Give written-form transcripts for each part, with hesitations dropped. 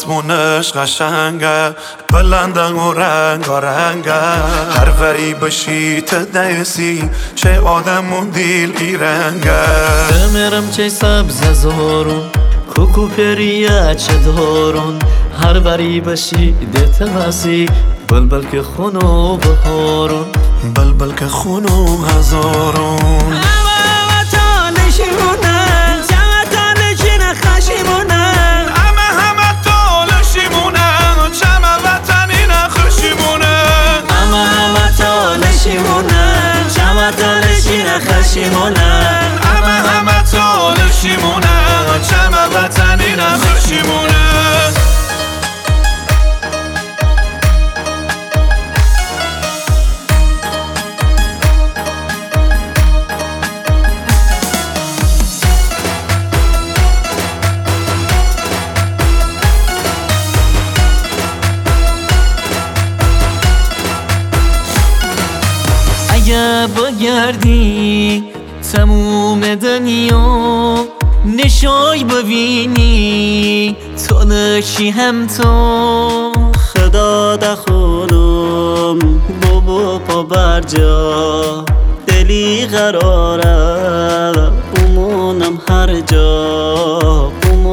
آسمونش قشنگه، بلنده و رنگه هر وری بشی تدیسی چه آدم و دیل ایرنگه. بمیرم چه سبز زارون کوکو پریه چه دارون، هر وری بشی دیت وسی بلبل که خونو بهارون، بلبل که خونو هزارون. همه تالشیمونه چم وطنی نخوشیمونه. اگه بگردی تموم دنیا نشای ببینی تالشی هم تو خدا دخولم بابا پا برجا دلی قراره بمونم هر جا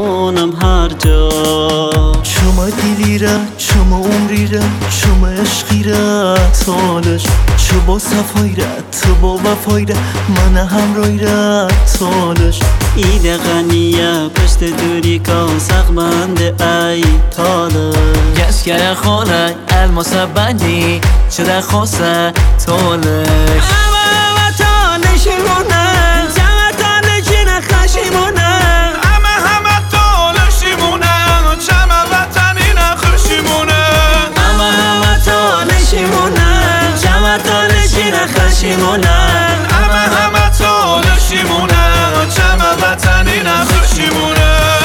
شما دلی را شما عمری را شما عشقی را تالش چو با صفایی را تو با وفایی را من همراهی را تالش ایده غنیه پشت دوری که سقبنده ای تالش گشگه خانه الماس بندی چه در خواسته تالش. همه تالشیمونه همه تالشی نخشیمونه، همه تالشیمونه چم وطنی نخوشیمونه. همه تالشیمونه همه تالشی نخشیمونه، همه تالشیمونه چم وطنی نخوشیمونه.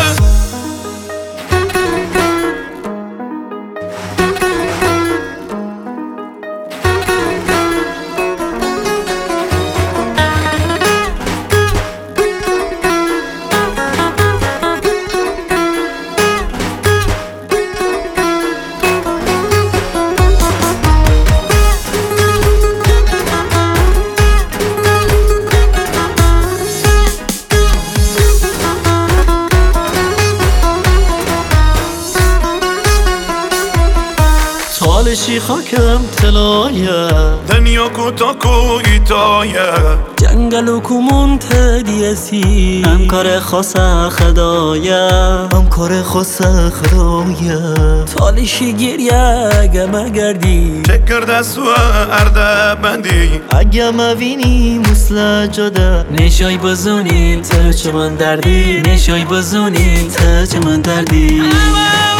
تالشی خاکم تلایه دنیا کوتاه و ایتایه جنگل و کومون تدیسی همکار خاص خدایه تالشی گریه اگه مگردی چه کرده سوه ارده بندی اگه مبینی مثل جده نشای بزونی تا چه من دردی نشای بزونی تا چه من دردی.